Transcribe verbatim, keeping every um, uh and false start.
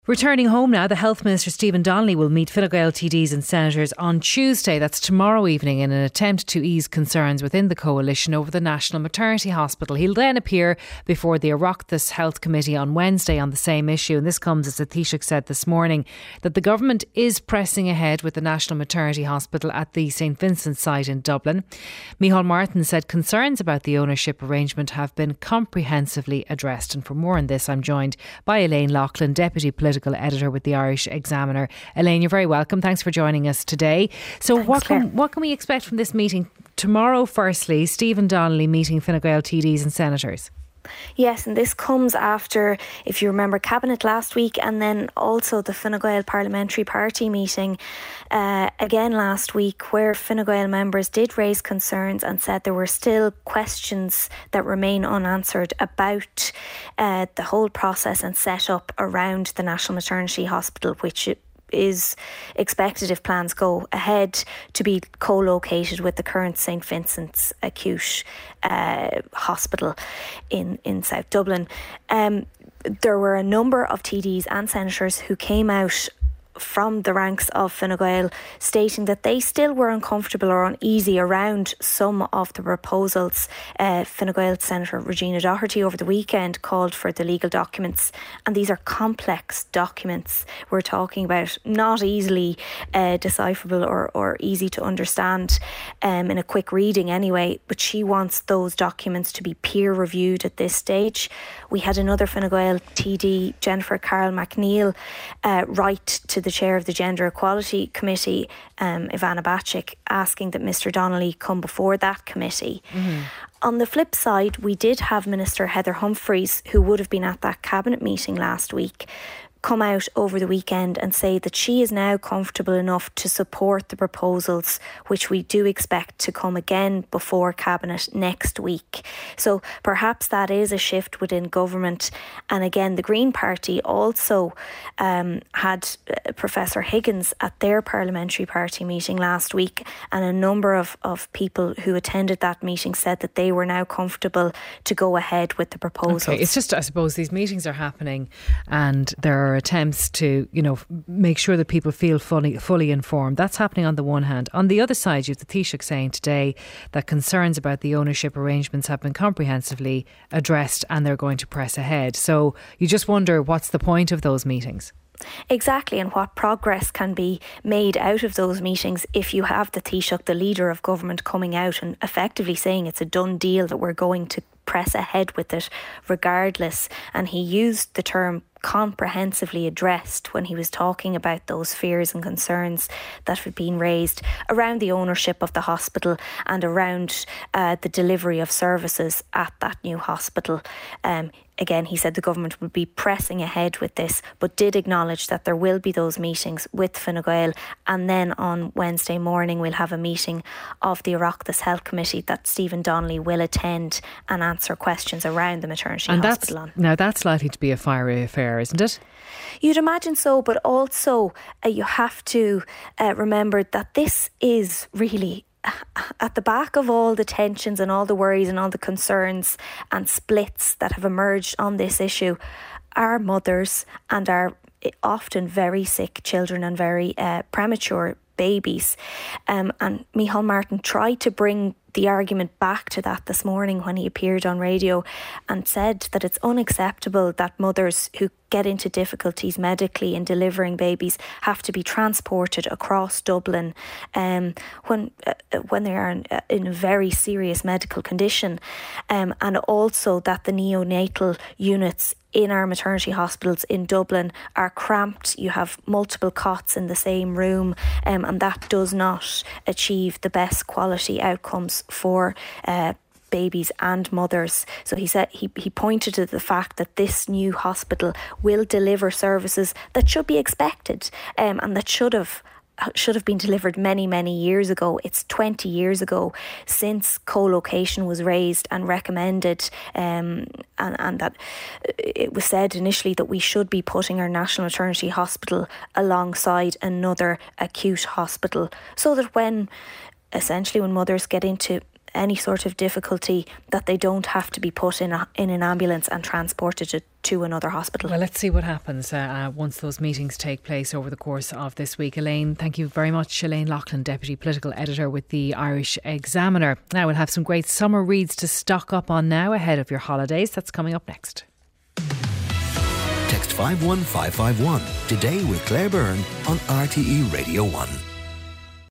Returning home now, the Health Minister Stephen Donnelly will meet Fine Gael T Ds and Senators on Tuesday, that's tomorrow evening, in an attempt to ease concerns within the coalition over the National Maternity Hospital. He'll then appear before the Oireachtas Health Committee on Wednesday on the same issue, and this comes as the Taoiseach said this morning that the government is pressing ahead with the National Maternity Hospital at the St Vincent's site in Dublin. Micheál Martin said concerns about the ownership arrangement have been comprehensively addressed, and for more on this I'm joined by Elaine Loughlin, Deputy Political Political Editor with the Irish Examiner. Elaine, you're very welcome. Thanks for joining us today. So Thanks, what Claire. can what can we expect from this meeting tomorrow? Firstly, Stephen Donnelly meeting Fine Gael T Ds and Senators. Yes, and this comes after, if you remember, Cabinet last week, and then also the Fine Gael Parliamentary Party meeting uh, again last week, where Fine Gael members did raise concerns and said there were still questions that remain unanswered about uh, the whole process and set up around the National Maternity Hospital, which is expected, if plans go ahead, to be co-located with the current St Vincent's Acute uh, Hospital in, in South Dublin. Um, there were a number of T Ds and Senators who came out from the ranks of Fine Gael stating that they still were uncomfortable or uneasy around some of the proposals. Uh, Fine Gael Senator Regina Doherty over the weekend called for the legal documents, and these are complex documents. We're talking about not easily uh, decipherable or, or easy to understand um, in a quick reading anyway, but she wants those documents to be peer reviewed at this stage. We had another Fine Gael T D, Jennifer Carroll McNeil, uh, write to the chair of the Gender Equality Committee, um, Ivana Bacik, asking that Mr Donnelly come before that committee. Mm-hmm. On the flip side, we did have Minister Heather Humphreys, who would have been at that cabinet meeting last week, come out over the weekend and say that she is now comfortable enough to support the proposals, which we do expect to come again before Cabinet next week. So perhaps that is a shift within government. And again, the Green Party also um, had uh, Professor Higgins at their parliamentary party meeting last week, and a number of, of people who attended that meeting said that they were now comfortable to go ahead with the proposals. Okay, it's just, I suppose, these meetings are happening and there are attempts to, you know, make sure that people feel fully fully informed. That's happening on the one hand. On the other side, you have the Taoiseach saying today that concerns about the ownership arrangements have been comprehensively addressed and they're going to press ahead. So you just wonder, what's the point of those meetings? Exactly, and what progress can be made out of those meetings if you have the Taoiseach, the leader of government, coming out and effectively saying it's a done deal, that we're going to press ahead with it regardless. And he used the term comprehensively addressed when he was talking about those fears and concerns that had been raised around the ownership of the hospital and around uh, the delivery of services at that new hospital. Um, Again, he said the government would be pressing ahead with this, but did acknowledge that there will be those meetings with Fine Gael, and then on Wednesday morning we'll have a meeting of the Oireachtas Health Committee that Stephen Donnelly will attend and answer questions around the maternity and hospital that's, on. Now that's likely to be a fiery affair, isn't it? You'd imagine so, but also uh, you have to uh, remember that this is really at the back of all the tensions and all the worries and all the concerns and splits that have emerged on this issue are mothers and are often very sick children and very uh, premature babies. Um, and Micheál Martin tried to bring the argument back to that this morning when he appeared on radio and said that it's unacceptable that mothers who get into difficulties medically in delivering babies have to be transported across Dublin um, when uh, when they are in, uh, in a very serious medical condition, um, and also that the neonatal units in our maternity hospitals in Dublin are cramped. You have multiple cots in the same room, um, and that does not achieve the best quality outcomes for uh, babies and mothers. So he said he, he pointed to the fact that this new hospital will deliver services that should be expected um, and that should have should have been delivered many, many years ago. It's twenty years ago since co-location was raised and recommended, um, and, and that it was said initially that we should be putting our National Maternity Hospital alongside another acute hospital, so that when essentially when mothers get into any sort of difficulty, that they don't have to be put in a, in an ambulance and transported to, to another hospital. Well, let's see what happens uh, uh, once those meetings take place over the course of this week. Elaine, thank you very much. Elaine Loughlin, Deputy Political Editor with the Irish Examiner. Now we'll have some great summer reads to stock up on now ahead of your holidays. That's coming up next. Text five one five five one today with Claire Byrne on R T E Radio one.